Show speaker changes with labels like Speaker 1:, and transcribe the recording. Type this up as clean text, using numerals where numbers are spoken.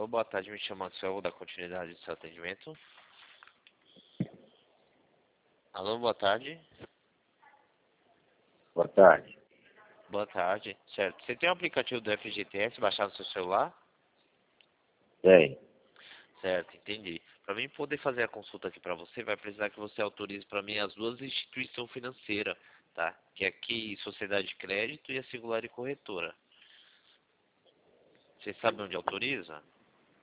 Speaker 1: boa tarde, me chamo Axel, vou dar continuidade do seu atendimento. Alô, boa tarde.
Speaker 2: Boa tarde.
Speaker 1: Boa tarde. Certo, você tem o aplicativo do FGTS baixado no seu celular?
Speaker 2: Tem.
Speaker 1: Certo, entendi. Para mim poder fazer a consulta aqui para você, vai precisar que você autorize para mim as duas instituições financeiras, tá? Que é aqui Sociedade de Crédito e a Singular e Corretora. Você sabe onde autoriza?